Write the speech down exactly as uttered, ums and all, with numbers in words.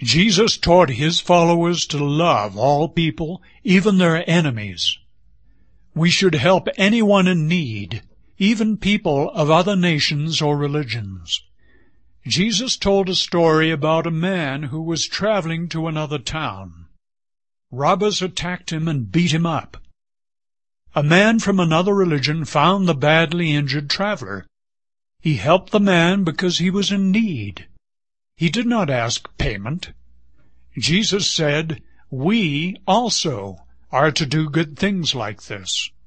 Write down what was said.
Jesus taught his followers to love all people, even their enemies. We should help anyone in need, even people of other nations or religions. Jesus told a story about a man who was traveling to another town. Robbers attacked him and beat him up. A man from another religion found the badly injured traveler. He helped the man because he was in need. He did not ask payment. Jesus said, "We also are to do good things like this."